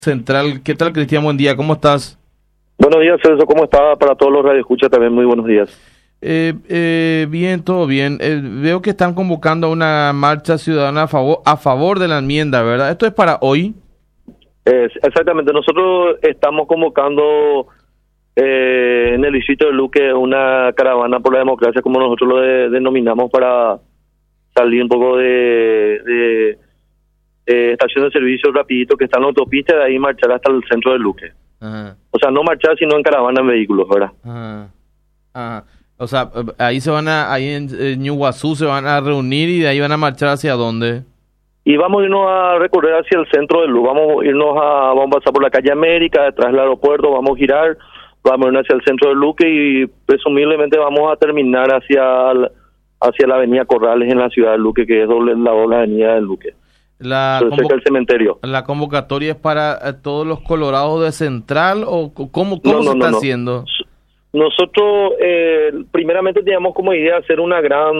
Central. ¿Qué tal, Cristian? Buen día, ¿cómo estás? Buenos días, Celso, ¿cómo está? Para todos los radioescuchas también, muy buenos días. Bien, todo bien. Veo que están convocando a una marcha ciudadana a favor de la enmienda, ¿verdad? ¿Esto es para hoy? Exactamente, nosotros estamos convocando en el distrito de Luque una caravana por la democracia, como nosotros lo denominamos, para salir un poco de estación de servicio rapidito que está en la autopista y de ahí marchar hasta el centro de Luque. Ajá. O sea, no marchar, sino en caravana en vehículos, ¿verdad? Ajá. Ajá. O sea, ahí ahí en Ñuguazú se van a reunir y de ahí van a marchar ¿hacia dónde? Y vamos a irnos a recorrer hacia el centro de Luque, vamos a pasar por la calle América, detrás del aeropuerto, vamos a girar, vamos a irnos hacia el centro de Luque y presumiblemente vamos a terminar hacia la avenida Corrales en la ciudad de Luque, que es la doble avenida de Luque. Cerca del cementerio. ¿La convocatoria es para todos los colorados de Central o cómo se está haciendo? Nosotros primeramente teníamos como idea hacer un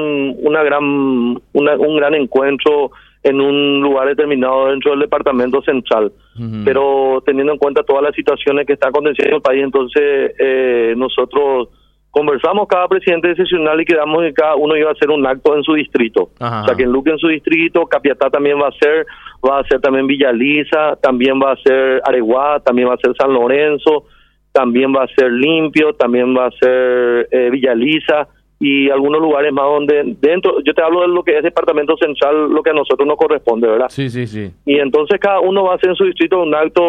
gran encuentro en un lugar determinado dentro del departamento central, pero teniendo en cuenta todas las situaciones que está aconteciendo en el país, entonces nosotros conversamos cada presidente seccional y quedamos que cada uno iba a hacer un acto en su distrito. Ajá. O sea, que en Luque en su distrito, Capiatá también va a ser también Villa Lisa, también va a ser Areguá, también va a ser San Lorenzo, también va a ser Limpio, también va a ser Villa Lisa y algunos lugares más donde dentro, yo te hablo de lo que es departamento central, lo que a nosotros nos corresponde, ¿verdad? Sí. Y entonces cada uno va a hacer en su distrito un acto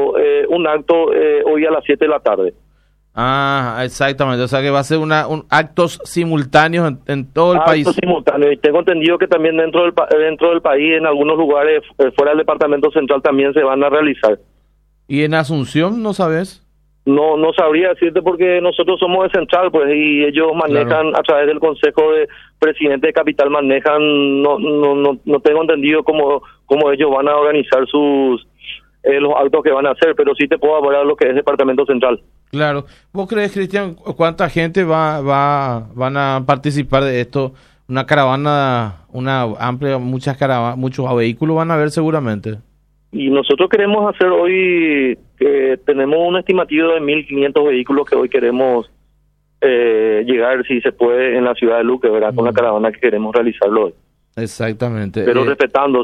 hoy a las 7 de la tarde. Ah, exactamente, o sea que va a ser actos simultáneos en todo el país. Actos simultáneos, y tengo entendido que también dentro del país, en algunos lugares fuera del departamento central también se van a realizar. ¿Y en Asunción no sabes? No sabría decirte porque nosotros somos de Central, pues, y ellos manejan a través del Consejo de Presidente de Capital, manejan, no tengo entendido cómo ellos van a organizar los actos que van a hacer, pero sí te puedo hablar de lo que es Departamento Central. Claro. ¿Vos crees, Cristian, cuánta gente van a participar de esto? Una caravana, una amplia, muchos vehículos van a ver seguramente. Y nosotros queremos hacer hoy, tenemos un estimativo de 1.500 vehículos que hoy queremos llegar, si se puede, en la ciudad de Luque, ¿verdad? Con la caravana que queremos realizarlo hoy. Exactamente. Pero respetando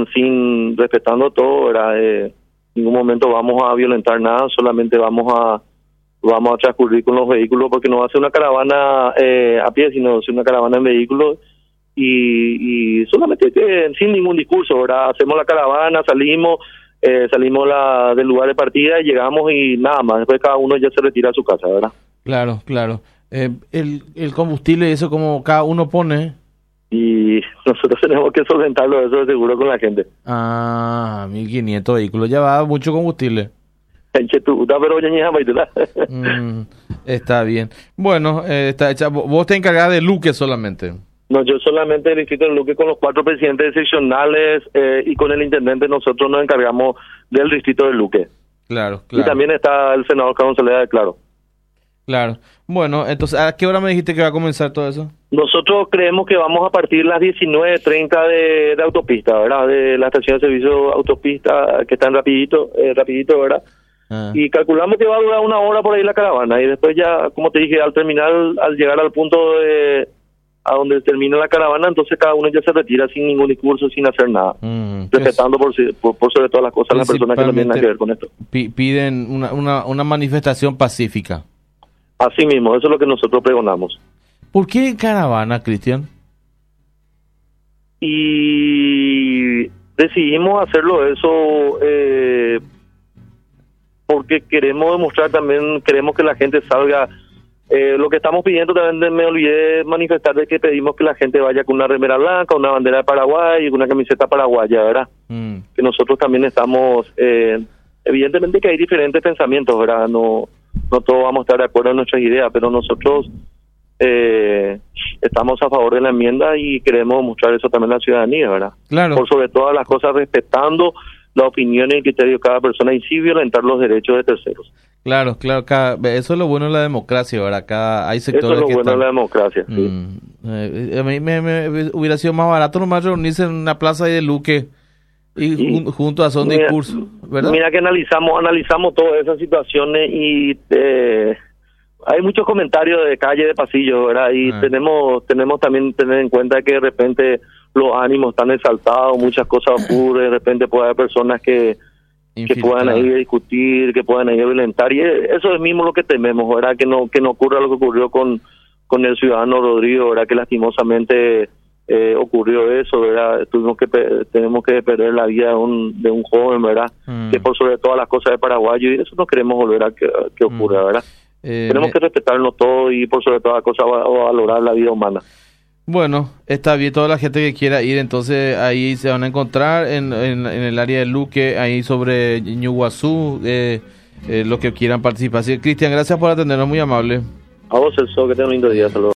todo, ¿verdad? En ningún momento vamos a violentar nada, solamente vamos a transcurrir con los vehículos, porque no va a ser una caravana a pie, sino va a ser una caravana en vehículos y solamente que sin ningún discurso, ¿verdad? Hacemos la caravana, salimos del lugar de partida y llegamos y nada más, después cada uno ya se retira a su casa, ¿verdad? Claro. El combustible, eso como cada uno pone. Y nosotros tenemos que solventarlo, eso de seguro, con la gente. 1.500 vehículos, ya va mucho combustible. Está bien. Bueno, está hecha. Vos te encargás de Luque solamente. No, yo solamente del distrito de Luque con los 4 presidentes seccionales y con el intendente nosotros nos encargamos del distrito de Luque. Claro. Y también está el senador Carlos Soledad, claro. Claro. Bueno, entonces, ¿a qué hora me dijiste que va a comenzar todo eso? Nosotros creemos que vamos a partir las 19:30 de autopista, ¿verdad? De la estación de servicio autopista que está en rapidito, ¿verdad? Y calculamos que va a durar 1 hora por ahí la caravana y después ya, como te dije, al llegar al punto a donde termina la caravana, entonces cada uno ya se retira sin ningún discurso, sin hacer nada, respetando por sobre todas las cosas las personas que no tienen nada que ver con esto. Piden una manifestación pacífica. Así mismo, eso es lo que nosotros pregonamos. ¿Por qué caravana, Cristian? Y decidimos hacerlo eso porque queremos demostrar también, queremos que la gente salga. Lo que estamos pidiendo también, me olvidé de manifestar, de que pedimos que la gente vaya con una remera blanca, una bandera de Paraguay y una camiseta paraguaya, ¿verdad? Que nosotros también estamos, evidentemente que hay diferentes pensamientos, ¿verdad? No todos vamos a estar de acuerdo en nuestras ideas, pero nosotros estamos a favor de la enmienda y queremos mostrar eso también a la ciudadanía, ¿verdad? Claro. Por sobre todas las cosas, respetando la opinión y el criterio de cada persona y sí violentar los derechos de terceros. Claro, eso es lo bueno de la democracia, ¿verdad? Hay sectores eso es lo bueno de la democracia, sí. A mí me hubiera sido más barato nomás reunirse en una plaza ahí de Luque Y junto a son discursos, ¿verdad? Mira que analizamos todas esas situaciones y hay muchos comentarios de calle, de pasillo, ¿verdad? Y tenemos también tener en cuenta que de repente los ánimos están exaltados, muchas cosas ocurren, de repente puede haber personas que puedan ir a discutir, que puedan ir a violentar, y eso es mismo lo que tememos, ¿verdad? Que no ocurra lo que ocurrió con el ciudadano Rodrigo, ¿verdad? Que lastimosamente ocurrió eso, ¿verdad? Tenemos que perder la vida de un joven, ¿verdad? Que por sobre todas las cosas de paraguayo, y eso no queremos volver a que ocurra, ¿verdad? Tenemos que respetarnos todos y por sobre todas las cosas valorar la vida humana. Bueno, está bien, toda la gente que quiera ir, entonces ahí se van a encontrar en el área de Luque, ahí sobre Ñuguazú, los que quieran participar. Así que, Cristian, gracias por atendernos, muy amable. A vos, Celso, que tenga un lindo día, saludos.